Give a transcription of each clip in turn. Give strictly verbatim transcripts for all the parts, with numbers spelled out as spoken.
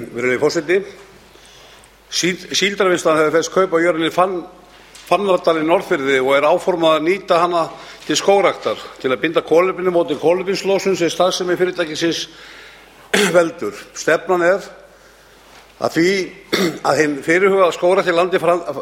Virðulegi forseti. Síldarvinnslan hefur fest kaup á jörðinni Fann, Fannardal í Norðfirði og er áformað að nýta hana til skógræktar til að binda kolefni móti kolefnislosun sem starfsemi fyrirtækisins veldur. Stefnan er að því að hinn fyrirhugaða skógrækt í landi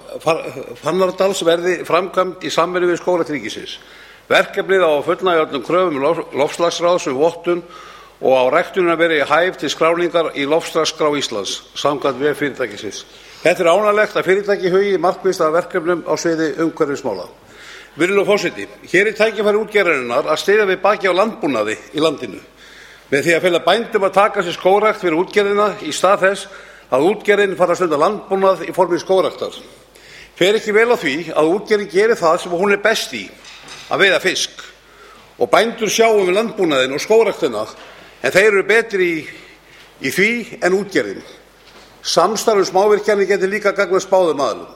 Fannardals verði framkvæmd í samvinnu við Skógrækt ríkisins. Verkefnið á að fullnægja öllum kröfum loftslagsráðs um vottun og á ræktunin að vera hæf til skráningar í loftslagsskrá Íslands samkvæmt vef fyrirtækisins. Þetta er ánægjulegt að fyrirtæki hugi markvisst að verkefnum á sviði umhverfismála. Virðulegur forseti, hér er tækifæri útgerðarinnar að styðja við baki á landbúnaði í landinu með því að fela bændum að taka sér skógrækt fyrir útgerðina í stað þess að útgerðin fari að stunda landbúnað í formi skógræktar. Fer ekki vel á því að útgerðin geri það sem hún er best í, að veiða fisk, og bændur sjá um landbúnaðinn og skógræktina, en þeir eru betri í, í því en útgerðin. Samstarf um smávirkjanir getur líka gagnast báðum aðilum.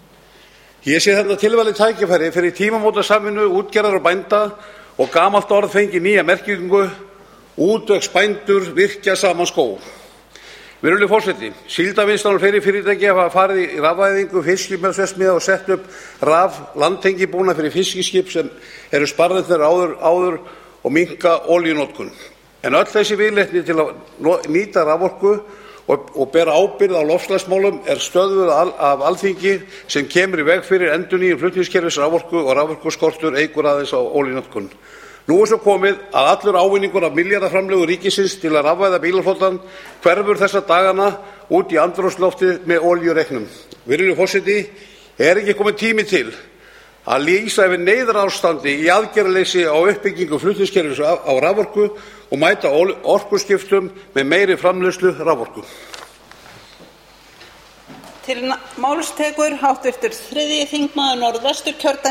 Ég sé þetta tilvalið tækifæri fyrir tímamótasamvinnu útgerðar og bænda og gamalt orð fengi nýja merkingu, útvegsbændur virkja saman skóg. Virðulegur forseti, Síldarvinnslan og fleiri fyrirtæki hafa farið í rafvæðingu fiskimeðsverksmiðja og sett upp raf landtengibúnað fyrir fiskiskip sem eru sparnir þeirra áður, áður og minnka olíunotkun. En öll þessi viðleitni til að nýta raforku og, og bera ábyrgð á loftslagsmálum er stöðvuð af Alþingi sem kemur í veg fyrir endurnýjun flutningskerfis raforku og raforkuskortur eykur aðeins á olíunotkun. Nú er svo komið að allur ávinningur af milljarðaframlögu ríkisins til að rafvæða bílaflotann hverfur þessa dagana út í andrúmsloftið með olíureiknum. Virðulegur forseti, er ekki kominn tími til að lýsa yfir neyðarástandi í aðgerðaleysi á uppbyggingu flutningskerfis á raforku og mæta orkuskiptum með meiri framleiðslu raforku? Til máls tekur háttvirtur þriðji þingmaður Norðvesturkjördæmis